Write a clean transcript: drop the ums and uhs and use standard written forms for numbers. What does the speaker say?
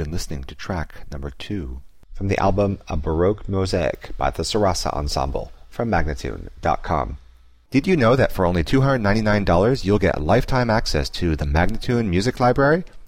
been listening to track number 2 from the album A Baroque Mosaic by the Sarasa Ensemble from Magnatune.com. Did you know that for only $299 you'll get lifetime access to the Magnatune Music Library?